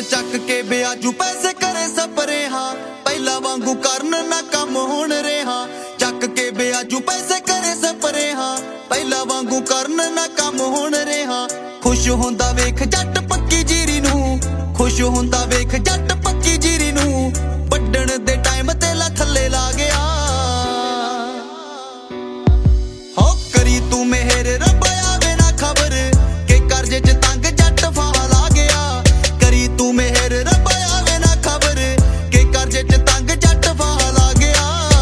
ਚੱਕ ਕੇ ਵਿਆਜੂ ਪੈਸੇ ਕਰੇ ਸਪਰੇ ਹਾਂ ਪਹਿਲਾਂ ਵਾਂਗੂ ਕਰਨ ਨਾ ਕੰਮ ਹੁਣ ਰਿਹਾ ਚੱਕ ਕੇ ਵਿਆਜੂ ਪੈਸੇ ਕਰੇ ਸਪਰੇ ਹਾਂ ਪਹਿਲਾਂ ਵਾਂਗੂ ਕਰਨ ਨਾ ਕੰਮ ਹੁਣ ਰਿਹਾ ਖੁਸ਼ ਹੁੰਦਾ ਵੇਖ ਜੱਟ ਪੱਕੀ ਜੀਰੀ ਨੂੰ ਖੁਸ਼ ਹੁੰਦਾ ਵੇਖ ਜੱਟ ਪੱਕੀ ਜੀਰੀ ਨੂੰ ਵੱਢਣ ਦੇ ਟਾਈਮ ਤੇ ਲਾ ਥੱਲੇ ਲਾ ਗਿਆ ਹੋ ਕਰੀ ਤੂੰ ਮਿਹਰ ਰੱਬ ਆਵੇ ਨਾ ਖਬਰ ਕਿ ਕਰਜ਼ੇ ਚ ਤੰਗ ਜੱਟ ਫਾਹ ਲਾ ਗਿਆ ਕਰੀ ਤੂੰ ਮਿਹਰ ਰੱਬ ਆਵੇ ਨਾ ਖਬਰ ਕਿ ਕਰਜ਼ੇ ਚ ਤੰਗ ਜੱਟ ਫਾਹ ਲਾ ਗਿਆ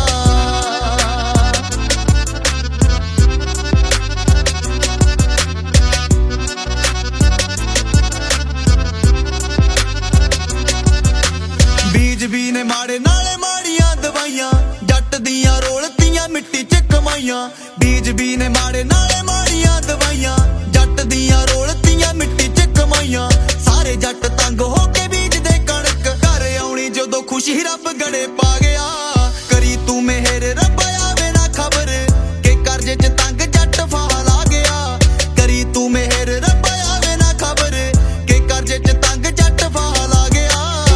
ਬੀਜ ਵੀ ਨੇ ਮਾੜੇ ਨਾਲੇ ਮਾੜੀਆਂ ਦਵਾਈਆਂ ਜੱਟ ਦੀਆਂ ਰੋਲਤੀਆਂ ਮਿੱਟੀ ਚ ਕਮਾਈਆਂ ਬੀਜ ਵੀ ਨੇ ਮਾੜੇ ਨਾਲੇ ਮਾੜੀਆਂ ਦਵਾਈਆਂ ਜੱਟ ਦੀਆਂ ਰੋਲਤੀਆਂ ਮਿੱਟੀ ਚ ਕਮਾਈਆਂ ਸਾਰੇ ਜੱਟ ਤੰਗ ਹੋ ਕੇ ਬੀਜਦੇ ਕਣਕ ਘਰ ਆਉਣੀ ਜਦੋਂ ਖੁਸ਼ੀ ਰੱਬ ਗੜੇ ਪਾ ਗਿਆ ਕਰੀ ਤੂੰ ਮਿਹਰ ਰੱਬ ਆਵੇ ਨਾ ਖਬਰ ਕਿ ਕਰਜ਼ੇ ਚ ਤੰਗ ਜੱਟ ਫਾਹ ਲਾ ਗਿਆ ਕਰੀ ਤੂੰ ਮਿਹਰ ਰੱਬ ਆਵੇ ਨਾ ਖਬਰ ਕਿ ਕਰਜ਼ੇ ਚ ਤੰਗ ਜੱਟ ਫਾਹ ਲਾ ਗਿਆ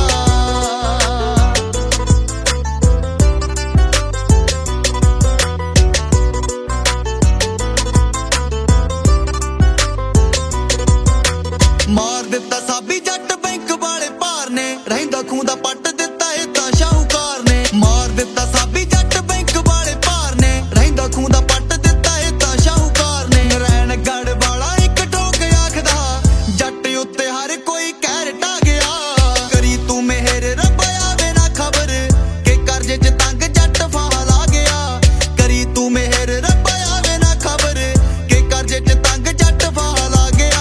ਮਾਰ ਦਿੱਤਾ ਸਾਬੀ ਜੱਟ ਬੈਂਕ ਵਾਲੇ ਭਾਰ ਨੇ ਰਹਿੰਦਾ ਖੂੰਦਾ ਪੱਟ ਦਿੱਤਾ ਇਹ ਤਾਂ ਸ਼ਾਹੂਕਾਰ ਨੇ ਮਾਰ ਦਿੱਤਾ ਸਾਬੀ ਜੱਟ ਬੈਂਕ ਵਾਲੇ ਭਾਰ ਨੇ ਰਹਿੰਦਾ ਖੂੰਦਾ ਪੱਟ ਦਿੱਤਾ ਇਹ ਤਾਂ ਸ਼ਾਹੂਕਾਰ ਨੇ ਰਹਿਣ ਗੜ ਵਾਲਾ ਇੱਕ ਠੋਕ ਆਖਦਾ ਜੱਟ ਉੱਤੇ ਹਰ ਕੋਈ ਕਹਿਰ ਢਾ ਗਿਆ ਕਰੀ ਤੂੰ ਮਿਹਰ ਰੱਬ ਆਵੇ ਨਾ ਖਬਰ ਕਿ ਕਰਜ਼ੇ ਚ ਤੰਗ ਜੱਟ ਫਾਹ ਲਾ ਗਿਆ ਕਰੀ ਤੂੰ ਮਿਹਰ ਰੱਬ ਆਵੇ ਨਾ ਖਬਰ ਕਿ ਕਰਜ਼ੇ ਚ ਤੰਗ ਜੱਟ ਫਾਹ ਲਾ ਗਿਆ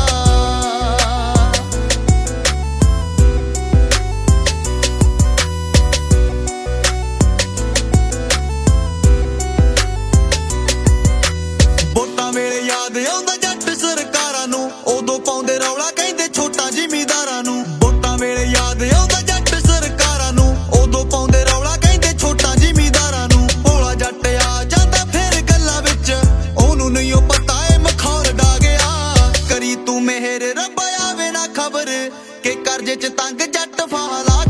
ਵੋਟਾਂ ਵੇਲੇ ਯਾਦ ਆਉਂਦਾ ਜੱਟ ਸਰਕਾਰਾਂ ਨੂੰ ਉਦੋਂ ਪਾਉਂਦੇ ਰੌਲਾ ਕਹਿੰਦੇ ਛੋਟਾ ਜ਼ਿਮੀਂਦਾਰਾਂ ਨੂੰ ਵੋਟਾਂ ਵੇਲੇ ਯਾਦ ਆਉਂਦਾ ਜੱਟ ਸਰਕਾਰਾਂ ਨੂੰ ਉਦੋਂ ਪਾਉਂਦੇ ਰੌਲਾ ਕਹਿੰਦੇ ਛੋਟਾ ਜ਼ਿਮੀਂਦਾਰਾਂ ਨੂੰ ਭੋਲਾ ਜੱਟ ਆ ਜਾਂਦਾ ਫਿਰ ਗੱਲਾਂ ਵਿੱਚ ਉਹਨੂੰ ਨਹੀਂ ਉਹ ਪਤਾ ਏ ਮਖੌਲ ਡਾ ਗਿਆ ਕਰੀ ਤੂੰ ਮਿਹਰ ਰੱਬ ਆਵੇ ਨਾ ਖਬਰ ਕਿ ਕਰਜ਼ੇ ਚ ਤੰਗ ਜੱਟ ਫਾਹ ਲਾ